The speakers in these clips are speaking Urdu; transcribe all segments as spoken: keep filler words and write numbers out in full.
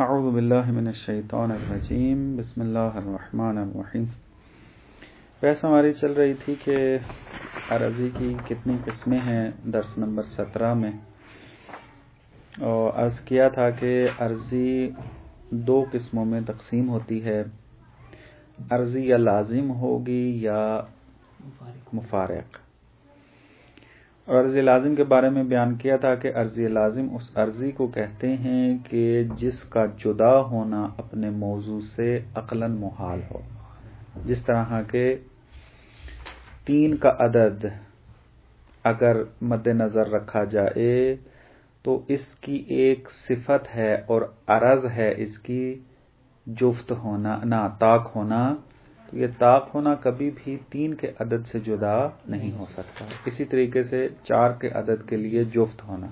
اعوذ باللہ من الشیطان الرجیم بسم اللہ الرحمن الرحیم۔ بحث ہماری چل رہی تھی کہ عرضی کی کتنی قسمیں ہیں درس نمبر سترہ میں، اور عرض کیا تھا کہ عرضی دو قسموں میں تقسیم ہوتی ہے، عرضی یا لازم ہوگی یا مفارق۔ اور عرضی لازم کے بارے میں بیان کیا تھا کہ عرضی لازم اس عرضی کو کہتے ہیں کہ جس کا جدا ہونا اپنے موضوع سے عقلاً محال ہو، جس طرح کہ تین کا عدد اگر مد نظر رکھا جائے تو اس کی ایک صفت ہے اور عرض ہے اس کی جفت ہونا، نہ طاق ہونا، تو یہ طاق ہونا کبھی بھی تین کے عدد سے جدا نہیں ہو سکتا۔ اسی طریقے سے چار کے عدد کے لیے جفت ہونا۔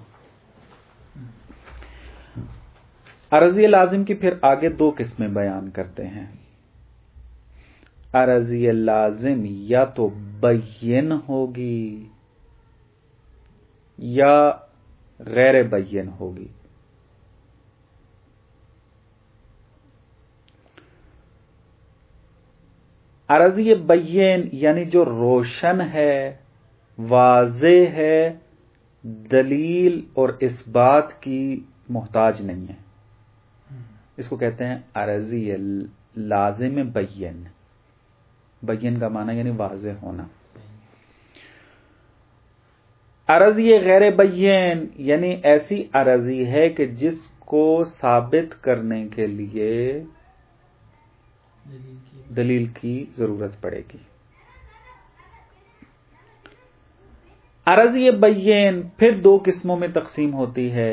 عرضی لازم کی پھر آگے دو قسمیں بیان کرتے ہیں۔ عرضی لازم یا تو بین ہوگی یا غیر بین ہوگی۔ عرضی بین یعنی جو روشن ہے، واضح ہے، دلیل اور اس بات کی محتاج نہیں ہے، اس کو کہتے ہیں عرضی لازم بین۔ بین کا معنی یعنی واضح ہونا۔ عرضی غیر بین یعنی ایسی عرضی ہے کہ جس کو ثابت کرنے کے لیے دلیل کی ضرورت پڑے گی۔ عرضی بین پھر دو قسموں میں تقسیم ہوتی ہے۔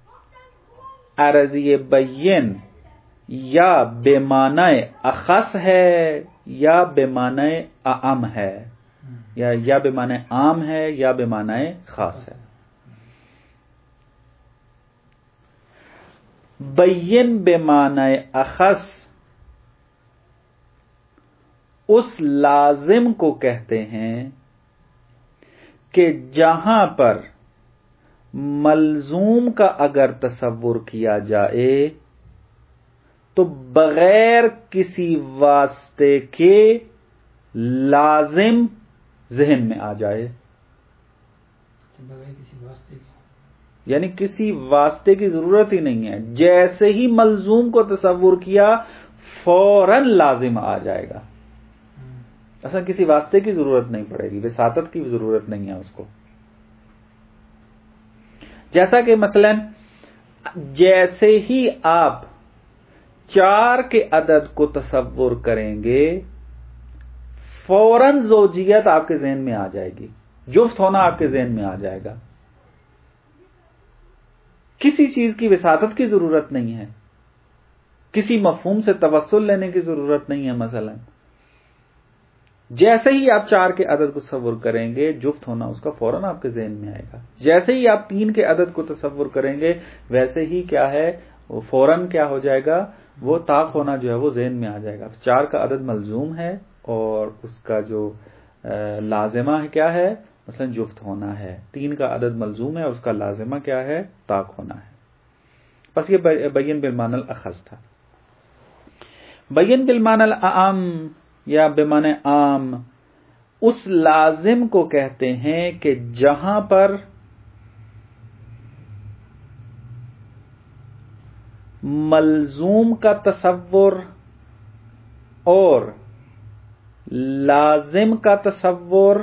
عرضی بین یا بے معنی اخص ہے یا بے معنی اعم ہے، یا یا بے معنی عام ہے یا بے معنی خاص ہے۔ بین بے معنی اخص اس لازم کو کہتے ہیں کہ جہاں پر ملزوم کا اگر تصور کیا جائے تو بغیر کسی واسطے کے لازم ذہن میں آ جائے، یعنی کسی واسطے کی ضرورت ہی نہیں ہے، جیسے ہی ملزوم کو تصور کیا فوراً لازم آ جائے گا، اصلا کسی واسطے کی ضرورت نہیں پڑے گی، وساطت کی ضرورت نہیں ہے اس کو۔ جیسا کہ مثلا جیسے ہی آپ چار کے عدد کو تصور کریں گے فوراً زوجیت آپ کے ذہن میں آ جائے گی، جفت ہونا آپ کے ذہن میں آ جائے گا، کسی چیز کی وساطت کی ضرورت نہیں ہے، کسی مفہوم سے توسل لینے کی ضرورت نہیں ہے۔ مثلا جیسے ہی آپ چار کے عدد کو تصور کریں گے جفت ہونا اس کا فوراً آپ کے ذہن میں آئے گا، جیسے ہی آپ تین کے عدد کو تصور کریں گے ویسے ہی کیا ہے وہ فوراً کیا ہو جائے گا، وہ طاق ہونا جو ہے وہ ذہن میں آ جائے گا۔ چار کا عدد ملزوم ہے اور اس کا جو لازمہ ہے کیا ہے، مثلا جفت ہونا ہے۔ تین کا عدد ملزوم ہے، اس کا لازمہ کیا ہے، طاق ہونا ہے۔ بس یہ بین بالمعنی الاخص تھا۔ بین بالمعنی الاعم یا بمعنی عام اس لازم کو کہتے ہیں کہ جہاں پر ملزوم کا تصور اور لازم کا تصور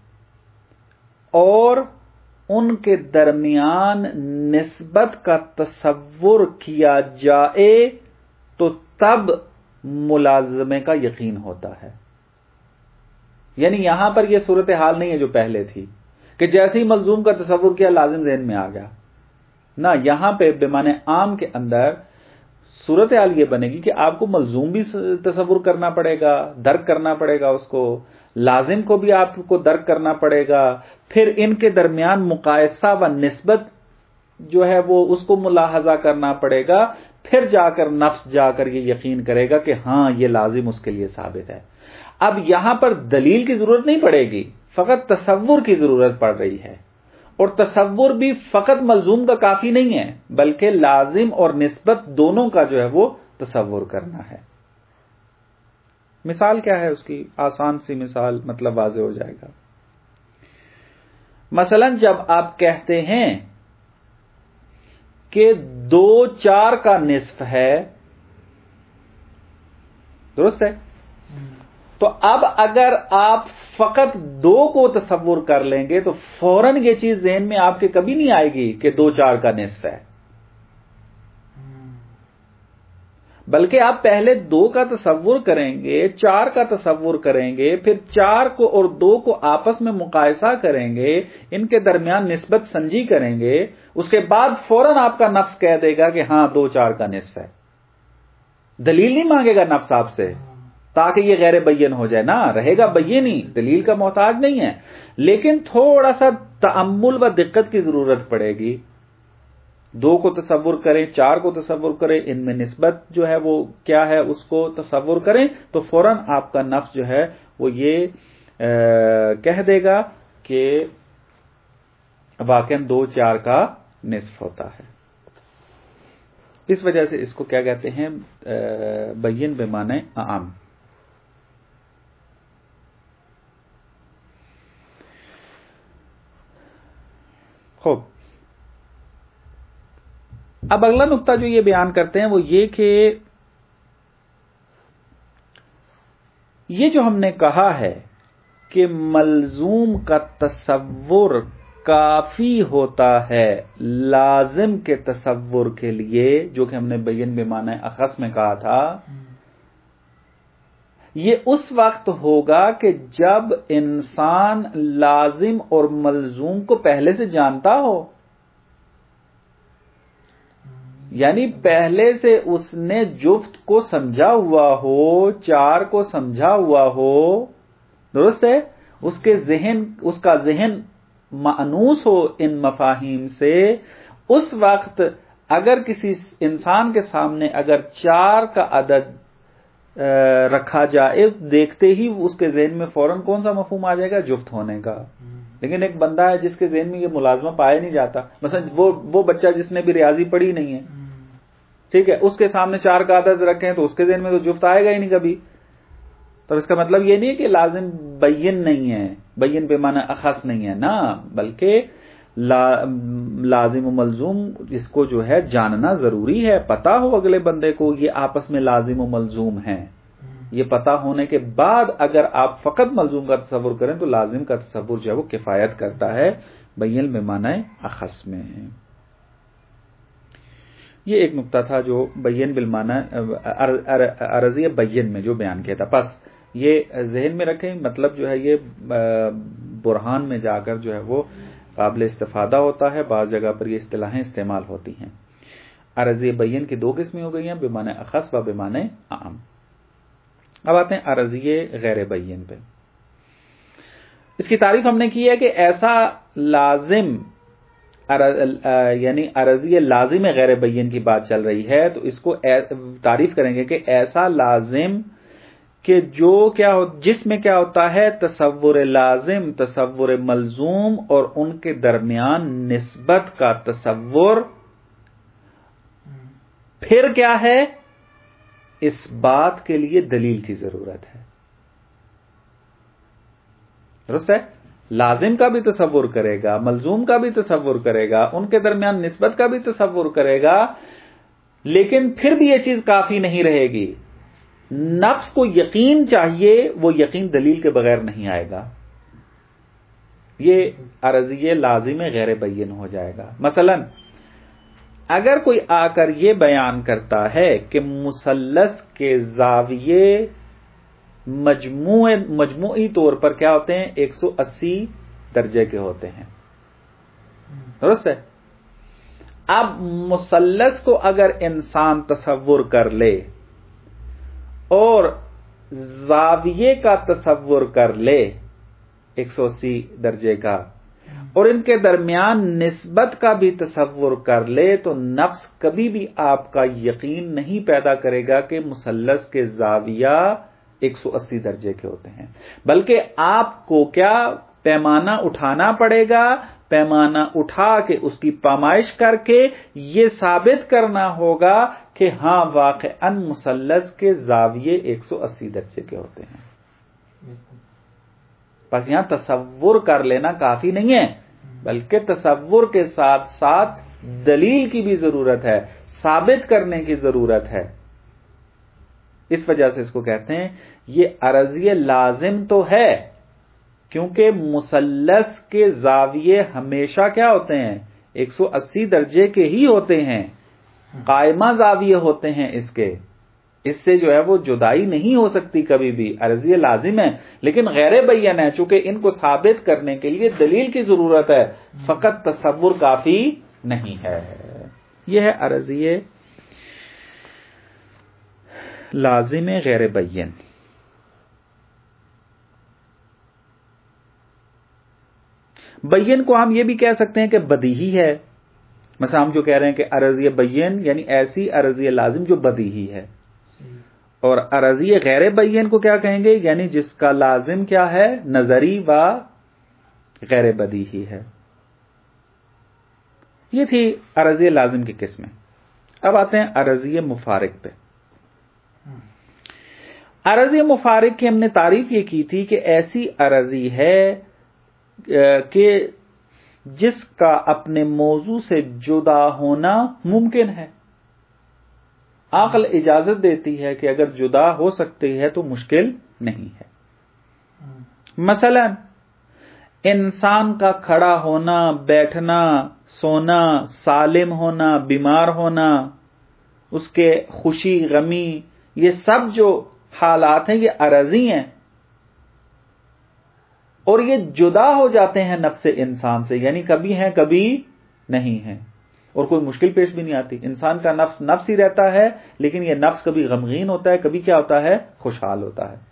اور ان کے درمیان نسبت کا تصور کیا جائے تو تب ملازمے کا یقین ہوتا ہے۔ یعنی یہاں پر یہ صورتحال نہیں ہے جو پہلے تھی کہ جیسے ہی ملزوم کا تصور کیا لازم ذہن میں آ گیا، نہ، یہاں پہ بمعنی عام کے اندر صورتحال یہ بنے گی کہ آپ کو ملزوم بھی تصور کرنا پڑے گا، درک کرنا پڑے گا اس کو، لازم کو بھی آپ کو درک کرنا پڑے گا، پھر ان کے درمیان مقایسہ و نسبت جو ہے وہ اس کو ملاحظہ کرنا پڑے گا، پھر جا کر نفس جا کر یہ یقین کرے گا کہ ہاں یہ لازم اس کے لیے ثابت ہے۔ اب یہاں پر دلیل کی ضرورت نہیں پڑے گی، فقط تصور کی ضرورت پڑ رہی ہے، اور تصور بھی فقط ملزوم کا کافی نہیں ہے بلکہ لازم اور نسبت دونوں کا جو ہے وہ تصور کرنا ہے. مثال کیا ہے اس کی؟ آسان سی مثال، مطلب واضح ہو جائے گا. مثلا جب آپ کہتے ہیں کہ دو چار کا نصف ہے، درست ہے؟ تو اب اگر آپ فقط دو کو تصور کر لیں گے تو فوراً یہ چیز ذہن میں آپ کے کبھی نہیں آئے گی کہ دو چار کا نصف ہے، بلکہ آپ پہلے دو کا تصور کریں گے، چار کا تصور کریں گے، پھر چار کو اور دو کو آپس میں مقایسہ کریں گے، ان کے درمیان نسبت سنجی کریں گے، اس کے بعد فوراً آپ کا نفس کہہ دے گا کہ ہاں دو چار کا نصف ہے. دلیل نہیں مانگے گا نفس آپ سے تاکہ یہ غیر بین ہو جائے، نہ رہے گا بین ہی، دلیل کا محتاج نہیں ہے، لیکن تھوڑا سا تأمل و دقت کی ضرورت پڑے گی. دو کو تصور کریں، چار کو تصور کریں، ان میں نسبت جو ہے وہ کیا ہے اس کو تصور کریں تو فوراً آپ کا نفس جو ہے وہ یہ کہہ دے گا کہ واقعاً دو چار کا نصف ہوتا ہے. اس وجہ سے اس کو کیا کہتے ہیں؟ بین بمعنی عام. خوب، اب اگلا نقطہ جو یہ بیان کرتے ہیں وہ یہ کہ یہ جو ہم نے کہا ہے کہ ملزوم کا تصور کافی ہوتا ہے لازم کے تصور کے لیے، جو کہ ہم نے بین بمعنی اخص میں کہا تھا، یہ اس وقت ہوگا کہ جب انسان لازم اور ملزوم کو پہلے سے جانتا ہو، یعنی پہلے سے اس نے جفت کو سمجھا ہوا ہو، چار کو سمجھا ہوا ہو، درست ہے؟ اس کے ذہن اس کا ذہن مانوس ہو ان مفاہیم سے. اس وقت اگر کسی انسان کے سامنے اگر چار کا عدد رکھا جائے، دیکھتے ہی اس کے ذہن میں فوراً کون سا مفہوم آ جائے گا؟ جفت ہونے کا. لیکن ایک بندہ ہے جس کے ذہن میں یہ ملازمہ پایا نہیں جاتا، مثلا وہ وہ بچہ جس نے بھی ریاضی پڑھی نہیں ہے، ٹھیک ہے، اس کے سامنے چار کا عدد رکھیں تو اس کے ذہن میں تو جفت آئے گا ہی نہیں کبھی. تو اس کا مطلب یہ نہیں ہے کہ لازم بین نہیں ہے، بین بمعنی اخص نہیں ہے، نا، بلکہ لازم و ملزوم اس کو جو ہے جاننا ضروری ہے، پتا ہو اگلے بندے کو یہ آپس میں لازم و ملزوم ہیں. یہ پتا ہونے کے بعد اگر آپ فقط ملزوم کا تصور کریں تو لازم کا تصور جو ہے وہ کفایت کرتا ہے بین بمعنی اخص میں. یہ ایک نقطہ تھا جو بین بالمعنی عرضی بین میں جو بیان کیا تھا. پس یہ ذہن میں رکھیں، مطلب جو ہے یہ برہان میں جا کر جو ہے وہ قابل استفادہ ہوتا ہے، بعض جگہ پر یہ اصطلاحیں استعمال ہوتی ہیں. عرضی بین کی دو قسمیں ہو گئی ہیں، بمعنی اخص و بمعنی عام. اب آتے ہیں عرضی غیر بین پہ. اس کی تعریف ہم نے کی ہے کہ ایسا لازم، یعنی عرضی لازم غیر بین کی بات چل رہی ہے تو اس کو تعریف کریں گے کہ ایسا لازم کہ جو کیا ہو جس میں کیا ہوتا ہے تصور لازم، تصور ملزوم اور ان کے درمیان نسبت کا تصور، پھر کیا ہے؟ اس بات کے لیے دلیل کی ضرورت ہے. درست ہے؟ لازم کا بھی تصور کرے گا، ملزوم کا بھی تصور کرے گا، ان کے درمیان نسبت کا بھی تصور کرے گا، لیکن پھر بھی یہ چیز کافی نہیں رہے گی. نفس کو یقین چاہیے، وہ یقین دلیل کے بغیر نہیں آئے گا. یہ عرضی لازم غیر بین ہو جائے گا. مثلا اگر کوئی آ کر یہ بیان کرتا ہے کہ مثلث کے زاویے مجموع مجموعی طور پر کیا ہوتے ہیں؟ ایک سو اسی درجے کے ہوتے ہیں، درست ہے؟ اب مثلث کو اگر انسان تصور کر لے اور زاویے کا تصور کر لے ایک سو اسی درجے کا، اور ان کے درمیان نسبت کا بھی تصور کر لے، تو نفس کبھی بھی آپ کا یقین نہیں پیدا کرے گا کہ مثلث کے زاویہ ایک سو اسی درجے کے ہوتے ہیں، بلکہ آپ کو کیا پیمانہ اٹھانا پڑے گا، پیمانہ اٹھا کے اس کی پامائش کر کے یہ ثابت کرنا ہوگا کہ ہاں واقعاً مثلث کے زاویے ایک سو اسی درجے کے ہوتے ہیں. بس یہاں تصور کر لینا کافی نہیں ہے، بلکہ تصور کے ساتھ ساتھ دلیل کی بھی ضرورت ہے، ثابت کرنے کی ضرورت ہے. اس وجہ سے اس کو کہتے ہیں یہ عرضی لازم تو ہے، کیونکہ مثلث کے زاویے ہمیشہ کیا ہوتے ہیں؟ ایک سو اسی درجے کے ہی ہوتے ہیں، قائمہ زاویے ہوتے ہیں اس کے، اس سے جو ہے وہ جدائی نہیں ہو سکتی کبھی بھی. عرضی لازم ہے لیکن غیر بین ہے، چونکہ ان کو ثابت کرنے کے لیے دلیل کی ضرورت ہے، فقط تصور کافی نہیں ہے. یہ ہے عرضی لازم غیر بین. بین کو ہم یہ بھی کہہ سکتے ہیں کہ بدیہی ہے. مثلا ہم جو کہہ رہے ہیں کہ عرضی بین یعنی ایسی عرضی لازم جو بدیہی ہے، اور عرضی غیر بین کو کیا کہیں گے؟ یعنی جس کا لازم کیا ہے؟ نظری و غیر بدیہی ہے. یہ تھی عرضی لازم کی قسمیں. اب آتے ہیں عرضی مفارق پہ. عرضی مفارق کی ہم نے تعریف یہ کی تھی کہ ایسی عرضی ہے کہ جس کا اپنے موضوع سے جدا ہونا ممکن ہے. عقل اجازت دیتی ہے کہ اگر جدا ہو سکتی ہے تو مشکل نہیں ہے. مثلا انسان کا کھڑا ہونا، بیٹھنا، سونا، سالم ہونا، بیمار ہونا، اس کے خوشی غمی، یہ سب جو حالات ہیں یہ عرضی ہیں، اور یہ جدا ہو جاتے ہیں نفس انسان سے، یعنی کبھی ہیں کبھی نہیں ہیں، اور کوئی مشکل پیش بھی نہیں آتی. انسان کا نفس نفس ہی رہتا ہے، لیکن یہ نفس کبھی غمگین ہوتا ہے، کبھی کیا ہوتا ہے؟ خوشحال ہوتا ہے.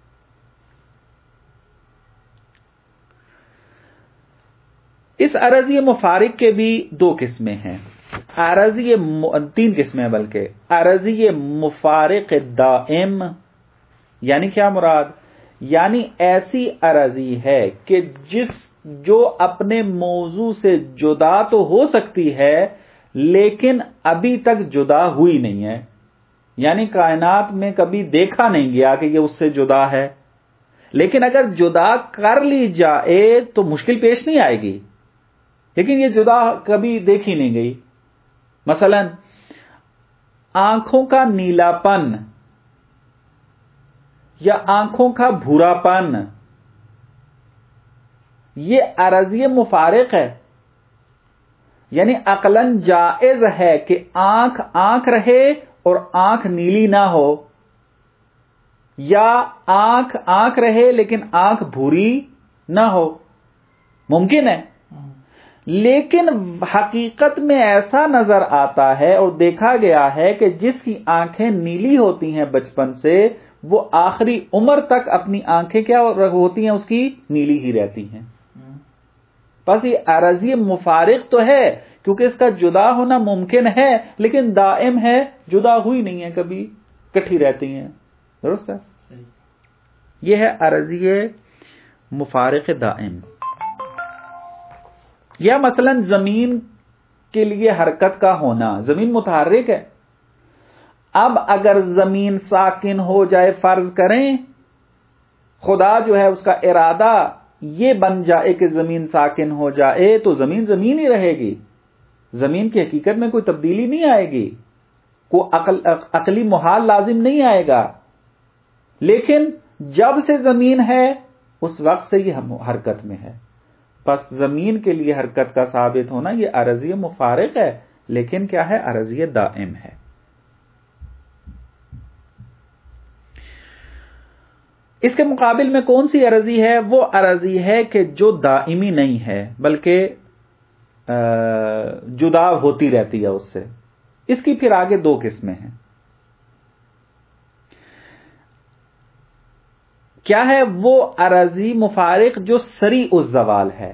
اس عرضی مفارق کے بھی دو قسمیں ہیں. عرضی تین قسمیں ہیں بلکہ. عرضی مفارق دائم یعنی کیا مراد؟ یعنی ایسی عرضی ہے کہ جس جو اپنے موضوع سے جدا تو ہو سکتی ہے لیکن ابھی تک جدا ہوئی نہیں ہے. یعنی کائنات میں کبھی دیکھا نہیں گیا کہ یہ اس سے جدا ہے، لیکن اگر جدا کر لی جائے تو مشکل پیش نہیں آئے گی، لیکن یہ جدا کبھی دیکھی نہیں گئی. مثلا آنکھوں کا نیلا پن یا آنکھوں کا بھورا پن، یہ عرضی مفارق ہے. یعنی عقلاً جائز ہے کہ آنکھ آنکھ رہے اور آنکھ نیلی نہ ہو، یا آنکھ آنکھ رہے لیکن آنکھ بھوری نہ ہو، ممکن ہے. لیکن حقیقت میں ایسا نظر آتا ہے اور دیکھا گیا ہے کہ جس کی آنکھیں نیلی ہوتی ہیں بچپن سے، وہ آخری عمر تک اپنی آنکھیں کیا ہوتی ہیں؟ اس کی نیلی ہی رہتی ہیں. بس یہ عرضی مفارق تو ہے کیونکہ اس کا جدا ہونا ممکن ہے، لیکن دائم ہے، جدا ہوئی نہیں ہے، کبھی کٹھی رہتی ہیں. درست ہے؟ یہ ہے عرضی مفارق دائم. یا مثلا زمین کے لیے حرکت کا ہونا، زمین متحرک ہے. اب اگر زمین ساکن ہو جائے، فرض کریں خدا جو ہے اس کا ارادہ یہ بن جائے کہ زمین ساکن ہو جائے، تو زمین زمین ہی رہے گی، زمین کی حقیقت میں کوئی تبدیلی نہیں آئے گی، کوئی عقل عقلی محال لازم نہیں آئے گا. لیکن جب سے زمین ہے اس وقت سے یہ حرکت میں ہے. پس زمین کے لیے حرکت کا ثابت ہونا یہ عرضی مفارق ہے، لیکن کیا ہے؟ عرضی دائم ہے. اس کے مقابل میں کون سی عرضی ہے؟ وہ عرضی ہے کہ جو دائمی نہیں ہے بلکہ جدا ہوتی رہتی ہے اس سے. اس کی پھر آگے دو قسمیں ہیں. کیا ہے وہ عرضی مفارق جو سریع الزوال ہے؟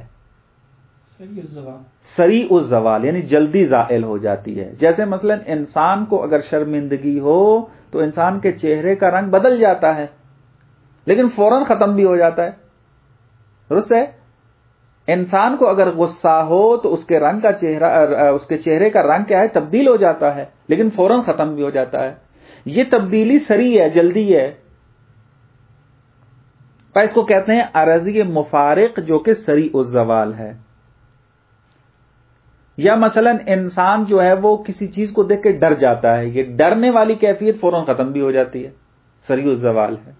سریع الزوال یعنی جلدی زائل ہو جاتی ہے. جیسے مثلا انسان کو اگر شرمندگی ہو تو انسان کے چہرے کا رنگ بدل جاتا ہے، لیکن فوراً ختم بھی ہو جاتا ہے. درست ہے؟ انسان کو اگر غصہ ہو تو اس کے رنگ کا چہرہ اس کے چہرے کا رنگ کیا ہے تبدیل ہو جاتا ہے، لیکن فوراً ختم بھی ہو جاتا ہے. یہ تبدیلی سری ہے، جلدی ہے. اس کو کہتے ہیں عرضی مفارق جو کہ سری الزوال ہے. یا مثلا انسان جو ہے وہ کسی چیز کو دیکھ کے ڈر جاتا ہے، یہ ڈرنے والی کیفیت فوراً ختم بھی ہو جاتی ہے، سری الزوال ہے.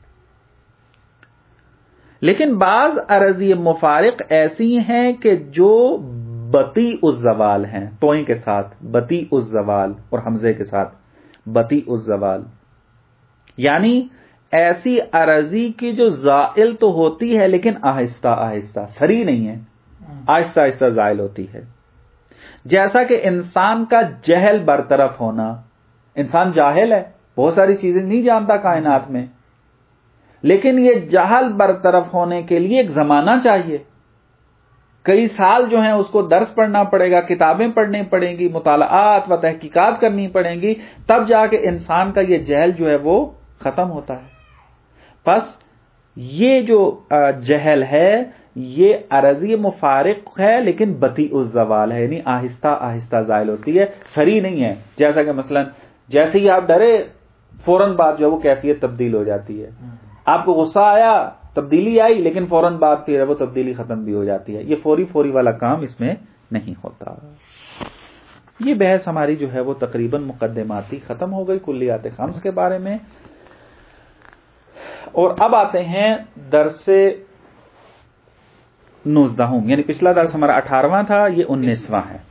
لیکن بعض عرضی مفارق ایسی ہیں کہ جو بطیء الزوال ہیں، توئیں کے ساتھ بطیء الزوال اور حمزے کے ساتھ بطیء الزوال، یعنی ایسی عرضی کی جو زائل تو ہوتی ہے لیکن آہستہ آہستہ، سری نہیں ہے، آہستہ آہستہ زائل ہوتی ہے. جیسا کہ انسان کا جہل برطرف ہونا، انسان جاہل ہے، بہت ساری چیزیں نہیں جانتا کائنات میں، لیکن یہ جہل برطرف ہونے کے لیے ایک زمانہ چاہیے. کئی سال جو ہیں اس کو درس پڑھنا پڑے گا، کتابیں پڑھنی پڑیں گی، مطالعات و تحقیقات کرنی پڑیں گی، تب جا کے انسان کا یہ جہل جو ہے وہ ختم ہوتا ہے. پس یہ جو جہل ہے یہ عرضی مفارق ہے لیکن بطیء الزوال ہے، یعنی آہستہ آہستہ زائل ہوتی ہے، سری نہیں ہے. جیسا کہ مثلا جیسے ہی آپ ڈرے فوراً بعد جو ہے وہ کیفیت تبدیل ہو جاتی ہے. آپ کو غصہ آیا، تبدیلی آئی، لیکن فوراً بعد پھر وہ تبدیلی ختم بھی ہو جاتی ہے. یہ فوری فوری والا کام اس میں نہیں ہوتا. یہ بحث ہماری جو ہے وہ تقریباً مقدماتی ختم ہو گئی کلیات خمس کے بارے میں. اور اب آتے ہیں درس نوزدہم، یعنی پچھلا درس ہمارا اٹھارہواں تھا، یہ انیسواں ہے.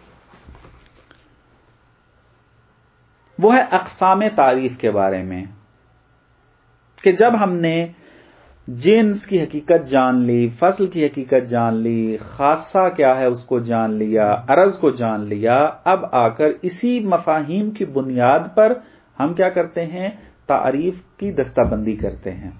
وہ ہے اقسام تعریف کے بارے میں، کہ جب ہم نے جنس کی حقیقت جان لی، فصل کی حقیقت جان لی، خاصہ کیا ہے اس کو جان لیا، عرض کو جان لیا، اب آ کر اسی مفاہیم کی بنیاد پر ہم کیا کرتے ہیں، تعریف کی دستہ بندی کرتے ہیں.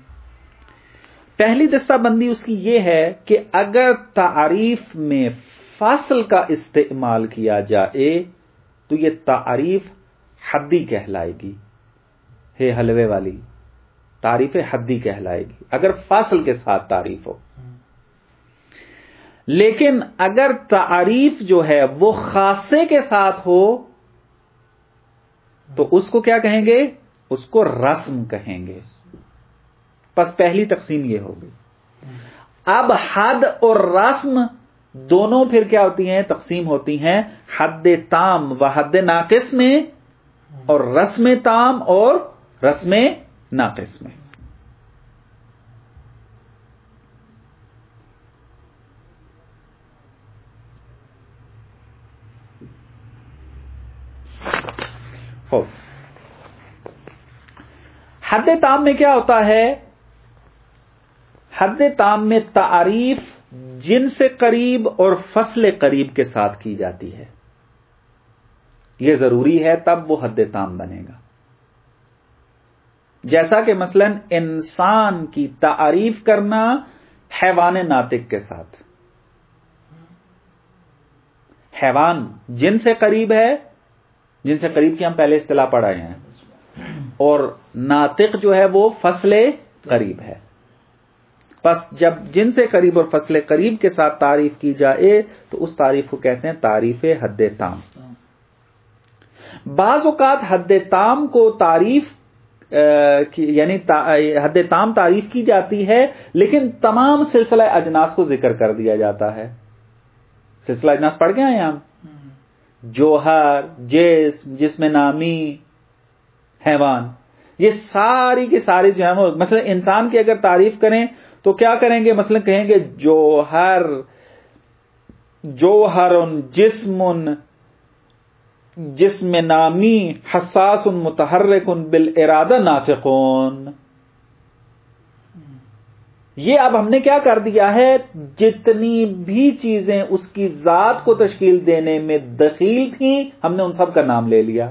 پہلی دستہ بندی اس کی یہ ہے کہ اگر تعریف میں فصل کا استعمال کیا جائے تو یہ تعریف حدی کہلائے گی. ہے حلوے والی تعریف حدی کہلائے گی اگر فصل کے ساتھ تعریف ہو. لیکن اگر تعریف جو ہے وہ خاصے کے ساتھ ہو تو اس کو کیا کہیں گے، اس کو رسم کہیں گے. پس پہلی تقسیم یہ ہوگی. اب حد اور رسم دونوں پھر کیا ہوتی ہیں، تقسیم ہوتی ہیں حد تام و حد ناقص میں، اور رسم تام اور رسم ناقص میں. حد تام میں کیا ہوتا ہے، حد تام میں تعریف جنس قریب اور فصل قریب کے ساتھ کی جاتی ہے. یہ ضروری ہے تب وہ حد تام بنے گا. جیسا کہ مثلا انسان کی تعریف کرنا حیوان ناطق کے ساتھ. حیوان جن سے قریب ہے، جن سے قریب کی ہم پہلے اصطلاح پڑھائے ہیں، اور ناطق جو ہے وہ فصل قریب ہے. پس جب جن سے قریب اور فصل قریب کے ساتھ تعریف کی جائے تو اس تعریف کو کہتے ہیں تعریف حد تام. بعض اوقات حد تام کو تعریف یعنی حد تام تعریف کی جاتی ہے لیکن تمام سلسلہ اجناس کو ذکر کر دیا جاتا ہے. سلسلہ اجناس پڑھ گئے ہیں ہم، جوہر، جسم، جسم نامی، حیوان، یہ ساری کی ساری جو ہے وہ مثلا انسان کی اگر تعریف کریں تو کیا کریں گے، مثلا کہیں گے جوہر، جوہر جسم، جسم نامی، حساس متحرک بالارادہ ناطقون. یہ اب ہم نے کیا کر دیا ہے، جتنی بھی چیزیں اس کی ذات کو تشکیل دینے میں دخیل تھیں ہم نے ان سب کا نام لے لیا.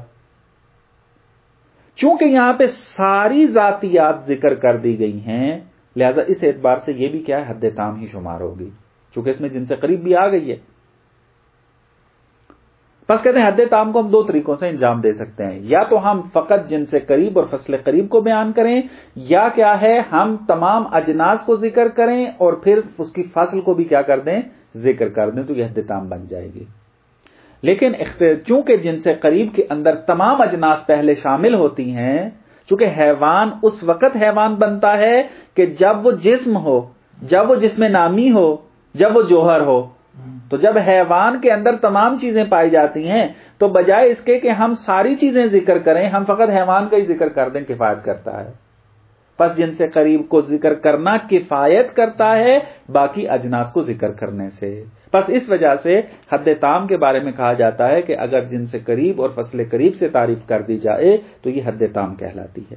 چونکہ یہاں پہ ساری ذاتیات ذکر کر دی گئی ہیں لہذا اس اعتبار سے یہ بھی کیا ہے، حد تام ہی شمار ہوگی، چونکہ اس میں جن سے قریب بھی آ گئی ہے. بس کہتے ہیں حد تام کو ہم دو طریقوں سے انجام دے سکتے ہیں، یا تو ہم فقط جن سے قریب اور فصل قریب کو بیان کریں، یا کیا ہے ہم تمام اجناس کو ذکر کریں اور پھر اس کی فصل کو بھی کیا کر دیں، ذکر کر دیں، تو یہ حد تام بن جائے گی۔ لیکن چونکہ جن سے قریب کے اندر تمام اجناس پہلے شامل ہوتی ہیں، چونکہ حیوان اس وقت حیوان بنتا ہے کہ جب وہ جسم ہو، جب وہ جسم نامی ہو، جب وہ جوہر ہو، تو جب حیوان کے اندر تمام چیزیں پائی جاتی ہیں تو بجائے اس کے کہ ہم ساری چیزیں ذکر کریں، ہم فقط حیوان کا ہی ذکر کر دیں، کفایت کرتا ہے۔ پس جن سے قریب کو ذکر کرنا کفایت کرتا ہے باقی اجناس کو ذکر کرنے سے۔ پس اس وجہ سے حد تام کے بارے میں کہا جاتا ہے کہ اگر جن سے قریب اور فصل قریب سے تعریف کر دی جائے تو یہ حد تام کہلاتی ہے۔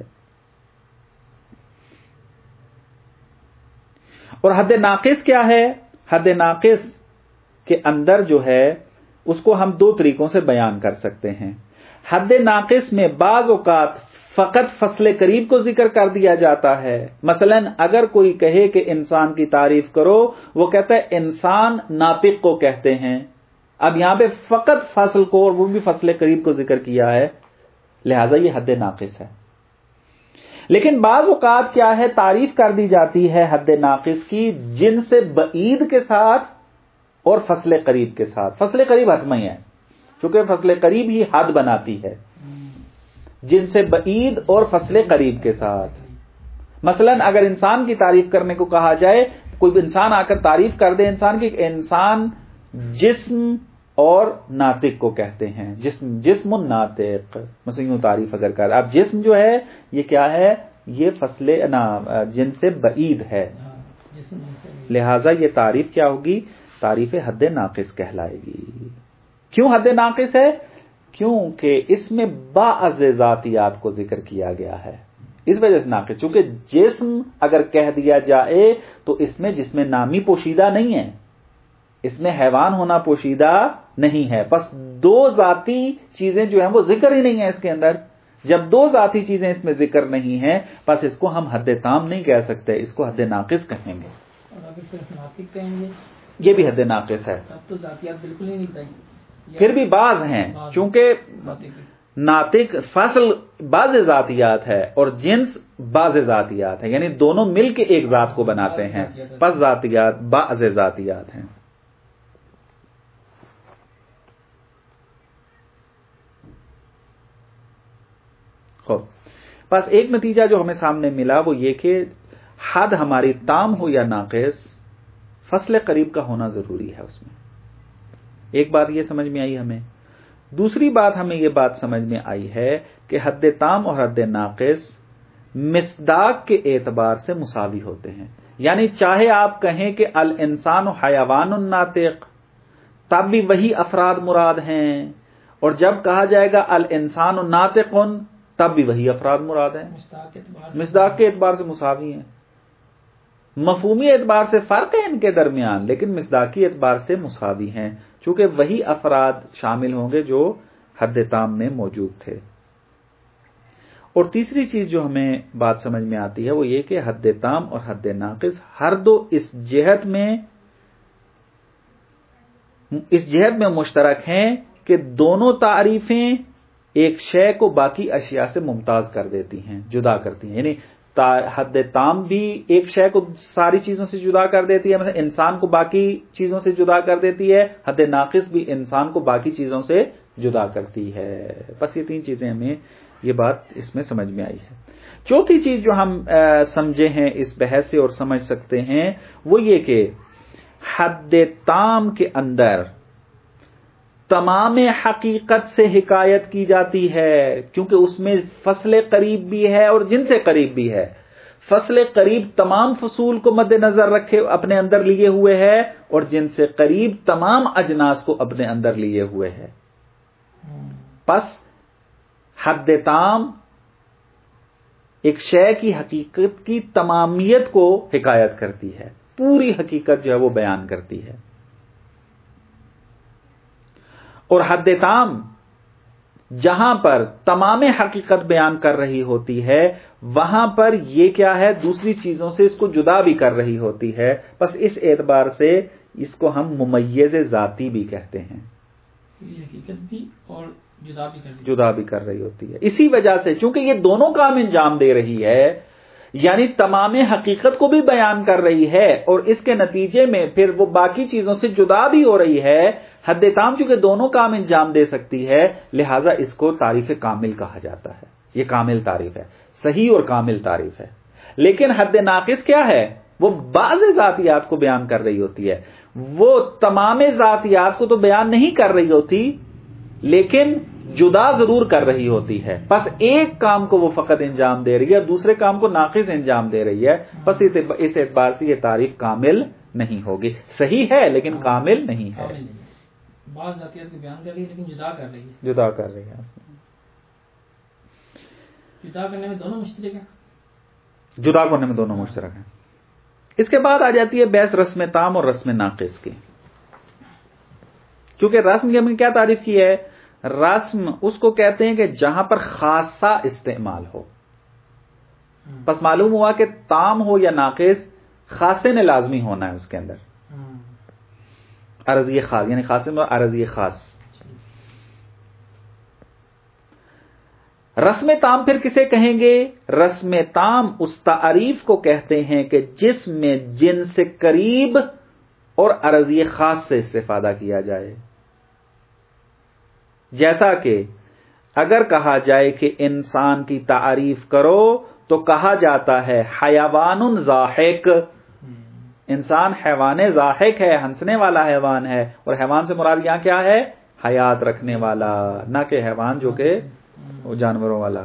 اور حد ناقص کیا ہے؟ حد ناقص کے اندر جو ہے اس کو ہم دو طریقوں سے بیان کر سکتے ہیں۔ حد ناقص میں بعض اوقات فقط فصل قریب کو ذکر کر دیا جاتا ہے۔ مثلا اگر کوئی کہے کہ انسان کی تعریف کرو، وہ کہتا ہے انسان ناطق کو کہتے ہیں، اب یہاں پہ فقط فصل کو اور وہ بھی فصل قریب کو ذکر کیا ہے، لہذا یہ حد ناقص ہے۔ لیکن بعض اوقات کیا ہے تعریف کر دی جاتی ہے حد ناقص کی جن سے بعید کے ساتھ اور فصل قریب کے ساتھ۔ فصل قریب حتمی ہے چونکہ فصل قریب ہی حد بناتی ہے، جن سے بعید اور فصل قریب کے ساتھ۔ مثلا اگر انسان کی تعریف کرنے کو کہا جائے، کوئی انسان آ کر تعریف کر دے انسان کی، انسان جسم اور ناطق کو کہتے ہیں، جسم جسم ناطق، مثلا یوں تعریف اگر کر، اب جسم جو ہے یہ کیا ہے، یہ فصل جن سے بعید ہے، لہذا یہ تعریف کیا ہوگی، تعریف حد ناقص کہلائے گی۔ کیوں حد ناقص ہے؟ کیونکہ اس میں بعض ذاتیات کو ذکر کیا گیا ہے، اس وجہ سے ناقص۔ چونکہ جسم اگر کہہ دیا جائے تو اس میں جسم نامی پوشیدہ نہیں ہے، اس میں حیوان ہونا پوشیدہ نہیں ہے، پس دو ذاتی چیزیں جو ہیں وہ ذکر ہی نہیں ہے اس کے اندر۔ جب دو ذاتی چیزیں اس میں ذکر نہیں ہیں پس اس کو ہم حد تام نہیں کہہ سکتے، اس کو حد ناقص کہیں گے۔ اور اگر صرف ناطق کہیں گے یہ بھی حد ناقص ہے، تب تو ذاتیات بالکل ہی نہیں بتائیں، پھر بھی بعض ہیں، چونکہ ناطق فصل بعض ذاتیات ہے اور جنس بعض ذاتیات ہے، یعنی دونوں مل کے ایک ذات کو بناتے ہیں، پس ذاتیات بعض ذاتیات ہیں۔ خوب، پس ایک نتیجہ جو ہمیں سامنے ملا وہ یہ کہ حد ہماری تام ہو یا ناقص، فصل قریب کا ہونا ضروری ہے اس میں۔ ایک بات یہ سمجھ میں آئی ہمیں۔ دوسری بات ہمیں یہ بات سمجھ میں آئی ہے کہ حد تام اور حد ناقص مصداق کے اعتبار سے مساوی ہوتے ہیں، یعنی چاہے آپ کہیں کہ الانسان حیوان ناطق، تب بھی وہی افراد مراد ہیں، اور جب کہا جائے گا الانسان ناطق تب بھی وہی افراد مراد ہیں، مصداق کے اعتبار سے مساوی ہیں۔ مفہومی اعتبار سے فرق ہے ان کے درمیان، لیکن مصداقی اعتبار سے مساوی ہیں، چونکہ وہی افراد شامل ہوں گے جو حد تام میں موجود تھے۔ اور تیسری چیز جو ہمیں بات سمجھ میں آتی ہے وہ یہ کہ حد تام اور حد ناقص ہر دو اس جہت میں اس جہت میں مشترک ہیں کہ دونوں تعریفیں ایک شے کو باقی اشیاء سے ممتاز کر دیتی ہیں، جدا کرتی ہیں، یعنی حد تام بھی ایک شے کو ساری چیزوں سے جدا کر دیتی ہے، مثلا انسان کو باقی چیزوں سے جدا کر دیتی ہے، حد ناقص بھی انسان کو باقی چیزوں سے جدا کرتی ہے۔ بس یہ تین چیزیں ہمیں یہ بات اس میں سمجھ میں آئی ہے۔ چوتھی چیز جو ہم سمجھے ہیں اس بحث سے اور سمجھ سکتے ہیں وہ یہ کہ حد تام کے اندر تمام حقیقت سے حکایت کی جاتی ہے، کیونکہ اس میں فصل قریب بھی ہے اور جن سے قریب بھی ہے۔ فصل قریب تمام فصول کو مد نظر رکھے اپنے اندر لیے ہوئے ہے، اور جن سے قریب تمام اجناس کو اپنے اندر لیے ہوئے ہے۔ پس حد تام ایک شے کی حقیقت کی تمامیت کو حکایت کرتی ہے، پوری حقیقت جو ہے وہ بیان کرتی ہے۔ اور حد تام جہاں پر تمام حقیقت بیان کر رہی ہوتی ہے وہاں پر یہ کیا ہے، دوسری چیزوں سے اس کو جدا بھی کر رہی ہوتی ہے، بس اس اعتبار سے اس کو ہم ممیز ذاتی بھی کہتے ہیں۔ یہ حقیقت بھی اور جدا بھی کر رہی جدا بھی کر رہی ہوتی ہے. اسی وجہ سے چونکہ یہ دونوں کام انجام دے رہی ہے، یعنی تمام حقیقت کو بھی بیان کر رہی ہے اور اس کے نتیجے میں پھر وہ باقی چیزوں سے جدا بھی ہو رہی ہے. حد تام چونکہ دونوں کام انجام دے سکتی ہے، لہذا اس کو تعریف کامل کہا جاتا ہے. یہ کامل تعریف ہے، صحیح اور کامل تعریف ہے. لیکن حد ناقص کیا ہے؟ وہ بعض ذاتیات کو بیان کر رہی ہوتی ہے، وہ تمام ذاتیات کو تو بیان نہیں کر رہی ہوتی لیکن جدا ضرور کر رہی ہوتی ہے. بس ایک کام کو وہ فقط انجام دے رہی ہے، دوسرے کام کو ناقص انجام دے رہی ہے. بس اس اعتبار سے یہ تعریف کامل نہیں ہوگی. صحیح ہے لیکن کامل نہیں ہے. بعض ذاتیات کو بیان کر رہی ہے لیکن جدا کر رہی ہے. جدا کر رہی ہے. جدا کرنے میں دونوں مشترک ہیں. جدا کرنے میں دونوں مشترک ہیں. اس کے بعد آ جاتی ہے بحث رسم تام اور رسم ناقص کی. کیونکہ رسم کی ہم نے کیا تعریف کی ہے؟ رسم اس کو کہتے ہیں کہ جہاں پر خاصہ استعمال ہو. بس معلوم ہوا کہ تام ہو یا ناقص، خاصے نے لازمی ہونا ہے اس کے اندر. عرضی خاص یعنی خاصے میں عرضی خاص. رسم تام پھر کسے کہیں گے؟ رسم تام اس تعریف کو کہتے ہیں کہ جس میں جن سے قریب اور عرضی خاص سے استفادہ کیا جائے. جیسا کہ اگر کہا جائے کہ انسان کی تعریف کرو تو کہا جاتا ہے حیوان ضاحک. انسان حیوان ضاحک ہے، ہنسنے والا حیوان ہے. اور حیوان سے مراد یہاں کیا ہے؟ حیات رکھنے والا، نہ کہ حیوان جو کہ وہ جانوروں والا.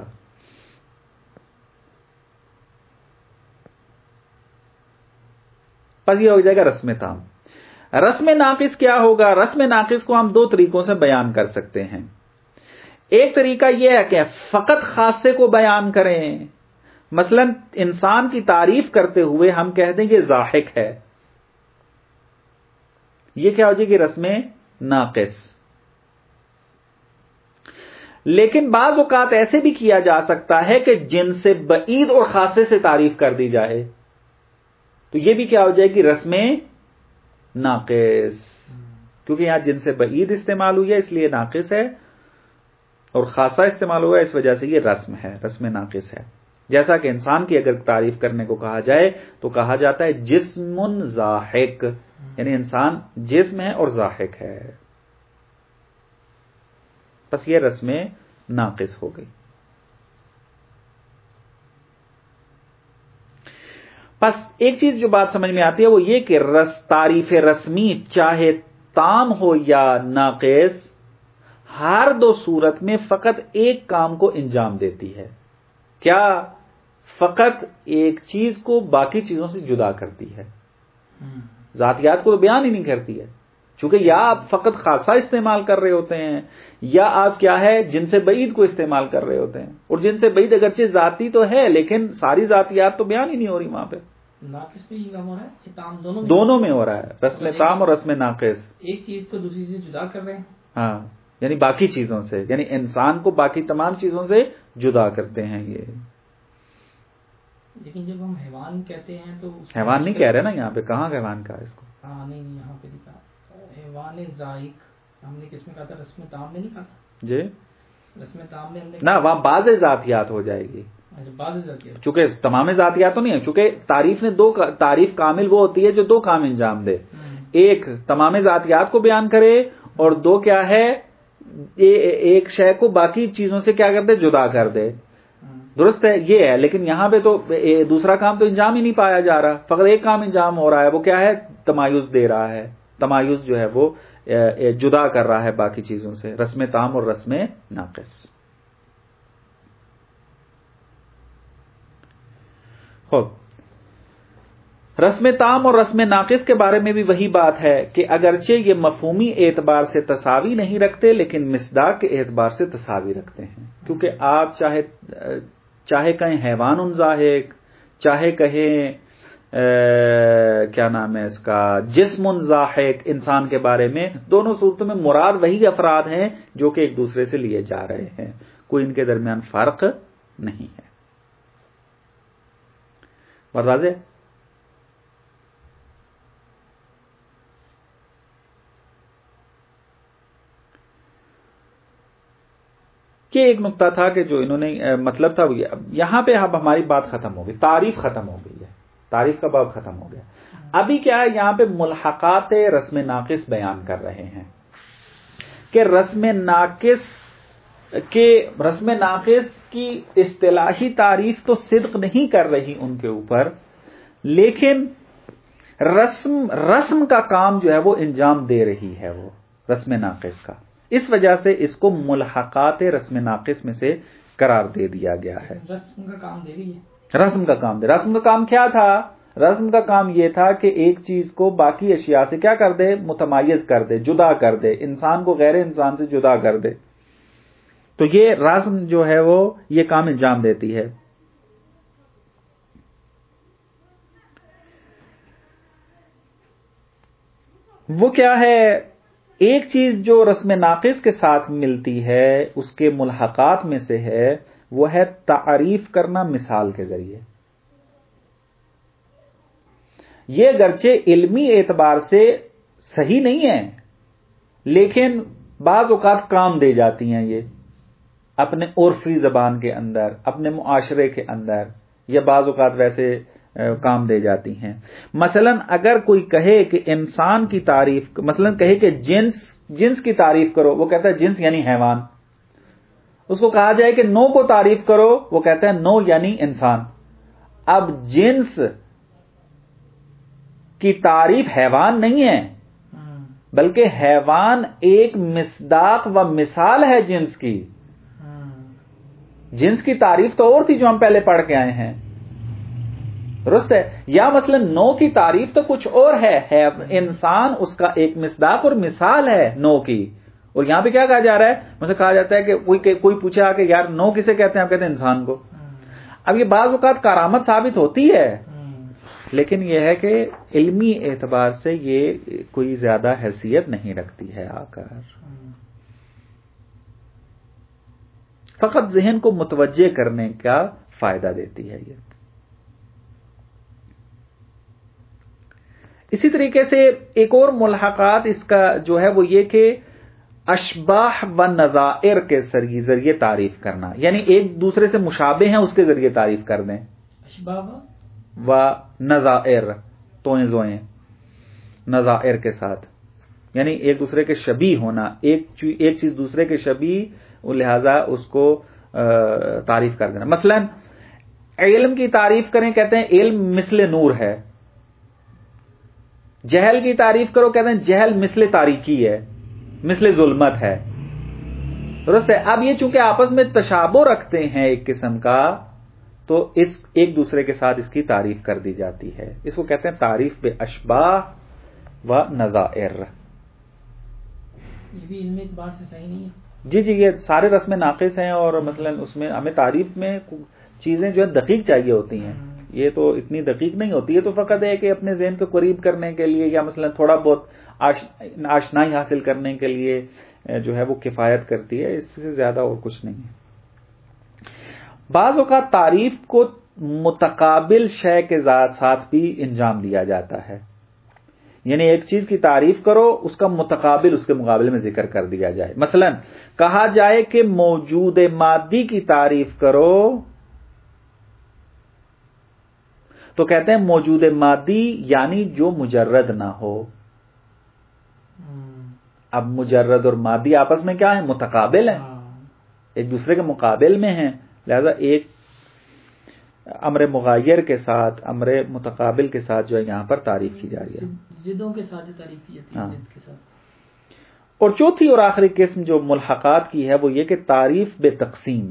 پس یہ ہو جائے گا رسم تام. رسم ناقص کیا ہوگا؟ رسم ناقص کو ہم دو طریقوں سے بیان کر سکتے ہیں. ایک طریقہ یہ ہے کہ فقط خاصے کو بیان کریں. مثلا انسان کی تعریف کرتے ہوئے ہم کہہ دیں کہ ضاحک ہے. یہ کیا ہو جائے گی؟ رسم ناقص. لیکن بعض اوقات ایسے بھی کیا جا سکتا ہے کہ جن سے بعید اور خاصے سے تعریف کر دی جائے، تو یہ بھی کیا ہو جائے گی؟ رسم ناقص. کیونکہ یہاں جن سے بعید استعمال ہوئی ہے اس لیے ناقص ہے، اور خاصہ استعمال ہوا ہے اس وجہ سے یہ رسم ہے، رسم ناقص ہے. جیسا کہ انسان کی اگر تعریف کرنے کو کہا جائے تو کہا جاتا ہے جسم ضاحک، یعنی انسان جسم ہے اور ضاحک ہے. بس یہ رسم ناقص ہو گئی. بس ایک چیز جو بات سمجھ میں آتی ہے وہ یہ کہ رس تعریف رسمی چاہے تام ہو یا ناقص، ہر دو صورت میں فقط ایک کام کو انجام دیتی ہے. کیا؟ فقط ایک چیز کو باقی چیزوں سے جدا کرتی ہے. ذاتیات کو تو بیان ہی نہیں کرتی ہے، چونکہ یا آپ فقط خاصہ استعمال کر رہے ہوتے ہیں یا آپ کیا ہے جن سے بعید کو استعمال کر رہے ہوتے ہیں. اور جن سے بعید اگرچہ ذاتی تو ہے لیکن ساری ذاتیات تو بیان ہی نہیں ہو رہی وہاں پہ. ناقص بھی کام ہو رہا ہے، تام دونوں میں دونوں میں ہو رہا ہے، رسم تام اور رسم ناقص. ایک چیز کو دوسری سے جدا کر رہے ہیں. ہاں، یعنی باقی چیزوں سے، یعنی انسان کو باقی تمام چیزوں سے جدا کرتے ہیں یہ. لیکن جب ہم حیوان کہتے ہیں تو حیوان نہیں کہہ رہے نا یہاں پہ. کہاں حیوان کہا اس کو؟ ہاں نہیں یہاں پہ لکھا حیوان ضاحک. ہم نے کس میں کہا تھا؟ رسم تام میں نہیں کہا تھا جی. رسم تام میں ہم نے نہ وہاں بعض ذاتیات ہو جائے گی، بعض ذاتیات، چونکہ تمام ذاتیات تو نہیں ہے. چونکہ تعریف نے دو تعریف کامل وہ ہوتی ہے جو دو کام انجام دے. ایک تمام ذاتیات کو بیان کرے اور دو کیا ہے ایک شے کو باقی چیزوں سے کیا کر دے؟ جدا کر دے. درست ہے یہ ہے. لیکن یہاں پہ تو دوسرا کام تو انجام ہی نہیں پایا جا رہا، فقط ایک کام انجام ہو رہا ہے. وہ کیا ہے؟ تمایز دے رہا ہے. تمایز جو ہے وہ جدا کر رہا ہے باقی چیزوں سے. رسم تام اور رسم ناقص. خوب، رسم تام اور رسم ناقص کے بارے میں بھی وہی بات ہے کہ اگرچہ یہ مفہومی اعتبار سے تساوی نہیں رکھتے لیکن مصداق کے اعتبار سے تساوی رکھتے ہیں. کیونکہ آپ چاہے چاہے کہیں حیوان ضاحک، چاہے کہیں کیا نام ہے اس کا جسم ضاحک، انسان کے بارے میں دونوں صورتوں میں مراد وہی افراد ہیں جو کہ ایک دوسرے سے لیے جا رہے ہیں. کوئی ان کے درمیان فرق نہیں ہے. بات واضح؟ یہ ایک نقطہ تھا کہ جو انہوں نے مطلب تھا یہاں پہ اب ہماری بات ختم ہو گئی، تعریف ختم ہو گئی ہے، تعریف کا باب ختم ہو گیا. ابھی کیا ہے یہاں پہ ملحقات رسم ناقص بیان کر رہے ہیں کہ رسم ناقص کہ رسم ناقص کی اصطلاحی تعریف تو صدق نہیں کر رہی ان کے اوپر، لیکن رسم رسم کا کام جو ہے وہ انجام دے رہی ہے وہ رسم ناقص کا. اس وجہ سے اس کو ملحقات رسم ناقص میں سے قرار دے دیا گیا ہے. رسم کا کام دے رہی ہے، رسم کا کام دے. رسم کا کام کیا تھا؟ رسم کا کام یہ تھا کہ ایک چیز کو باقی اشیاء سے کیا کر دے؟ متمایز کر دے، جدا کر دے، انسان کو غیر انسان سے جدا کر دے. تو یہ رسم جو ہے وہ یہ کام انجام دیتی ہے. وہ کیا ہے؟ ایک چیز جو رسم ناقص کے ساتھ ملتی ہے اس کے ملحقات میں سے ہے وہ ہے تعریف کرنا مثال کے ذریعے. یہ گرچہ علمی اعتبار سے صحیح نہیں ہے لیکن بعض اوقات کام دے جاتی ہیں یہ اپنے عرفی زبان کے اندر، اپنے معاشرے کے اندر، یا بعض اوقات ویسے کام دے جاتی ہیں. مثلا اگر کوئی کہے کہ انسان کی تعریف، مثلا کہے کہ جنس جنس کی تعریف کرو، وہ کہتا ہے جنس یعنی حیوان. اس کو کہا جائے کہ نو کو تعریف کرو، وہ کہتا ہے نو یعنی انسان. اب جنس کی تعریف حیوان نہیں ہے بلکہ حیوان ایک مصداق و مثال ہے جنس کی. جنس کی تعریف تو اور تھی جو ہم پہلے پڑھ کے آئے ہیں، درست ہے؟ یا مثلا نو کی تعریف تو کچھ اور ہے، انسان اس کا ایک مصداق اور مثال ہے نو کی. اور یہاں پہ کیا کہا جا رہا ہے؟ مجھے کہا جاتا ہے کہ کوئی کوئی پوچھا کہ یار نو کسے کہتے ہیں؟ آپ کہتے ہیں انسان کو. اب یہ بعض اوقات کرامت ثابت ہوتی ہے لیکن یہ ہے کہ علمی اعتبار سے یہ کوئی زیادہ حیثیت نہیں رکھتی ہے آ کر، فقط ذہن کو متوجہ کرنے کا فائدہ دیتی ہے یہ. اسی طریقے سے ایک اور ملحقات اس کا جو ہے وہ یہ کہ اشباح و نظائر کے ذریعے تعریف کرنا، یعنی ایک دوسرے سے مشابہ ہیں اس کے ذریعے تعریف کر دیں. اشباح و نظائر، توئیں زوئیں، نظائر کے ساتھ یعنی ایک دوسرے کے شبیہ ہونا، ایک ایک چیز دوسرے کے شبیہ، لہذا اس کو تعریف کر دینا. مثلا علم کی تعریف کریں، کہتے ہیں علم مثل نور ہے. جہل کی تعریف کرو، کہتے ہیں جہل مثل تاریکی ہے، مثل ظلمت ہے. درست ہے؟ اب یہ چونکہ آپس میں تشابہ رکھتے ہیں ایک قسم کا، تو اس ایک دوسرے کے ساتھ اس کی تعریف کر دی جاتی ہے. اس کو کہتے ہیں تعریف بے اشباہ و نظائر. یہ بھی علم اعتبار سے صحیح نہیں ہے. جی جی یہ سارے رسم ناقص ہیں، اور مثلا اس میں ہمیں تعریف میں چیزیں جو ہے دقیق چاہیے ہوتی ہیں، یہ تو اتنی دقیق نہیں ہوتی. یہ تو فقط ہے کہ اپنے ذہن کو قریب کرنے کے لیے یا مثلا تھوڑا بہت آشنائی حاصل کرنے کے لیے جو ہے وہ کفایت کرتی ہے، اس سے زیادہ اور کچھ نہیں ہے. بعض اوقات تعریف کو متقابل شے کے ساتھ بھی انجام دیا جاتا ہے، یعنی ایک چیز کی تعریف کرو، اس کا متقابل اس کے مقابلے میں ذکر کر دیا جائے. مثلا کہا جائے کہ موجود مادی کی تعریف کرو تو کہتے ہیں موجود مادی یعنی جو مجرد نہ ہو. اب مجرد اور مادی آپس میں کیا ہے؟ متقابل ہیں، ایک دوسرے کے مقابل میں ہیں، لہذا ایک امر مغایر کے ساتھ، امر متقابل کے ساتھ جو ہے یہاں پر تعریف کی جا رہی ہے، ضدوں کے ساتھ تعریف کی جاتی ہے، ضد کے ساتھ. اور چوتھی اور آخری قسم جو ملحقات کی ہے وہ یہ کہ تعریف بے تقسیم.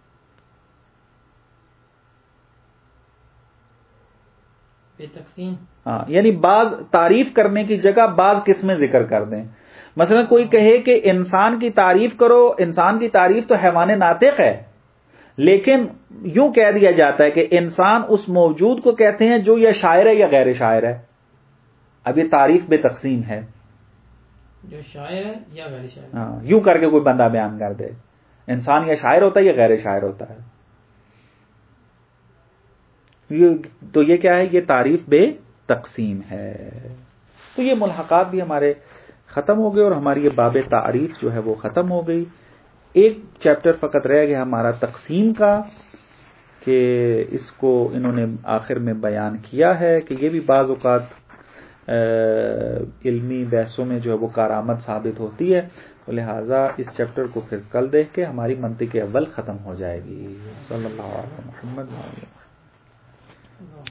بے تقسیم ہاں، یعنی بعض تعریف کرنے کی جگہ بعض قسمیں ذکر کر دیں. مثلا کوئی کہے کہ انسان کی تعریف کرو، انسان کی تعریف تو حیوان ناطق ہے، لیکن یوں کہہ دیا جاتا ہے کہ انسان اس موجود کو کہتے ہیں جو یا شاعر ہے یا غیر شاعر ہے. اب یہ تعریف بے تقسیم ہے، جو شاعر ہے یا غیر شاعر. ہاں، یوں کر کے کوئی بندہ بیان کر دے انسان یا شاعر ہوتا ہے یا غیر شاعر ہوتا ہے. تو یہ کیا ہے؟ یہ تعریف بے تقسیم ہے. تو یہ ملحقات بھی ہمارے ختم ہو گئے اور ہماری یہ باب تعریف جو ہے وہ ختم ہو گئی. ایک چیپٹر فقط رہ گیا ہمارا تقسیم کا، کہ اس کو انہوں نے آخر میں بیان کیا ہے کہ یہ بھی بعض اوقات علمی بحثوں میں جو ہے وہ کارآمد ثابت ہوتی ہے، لہٰذا اس چیپٹر کو پھر کل دیکھ کے ہماری منطق اول ختم ہو جائے گی۔ صلی اللہ علیہ محمد۔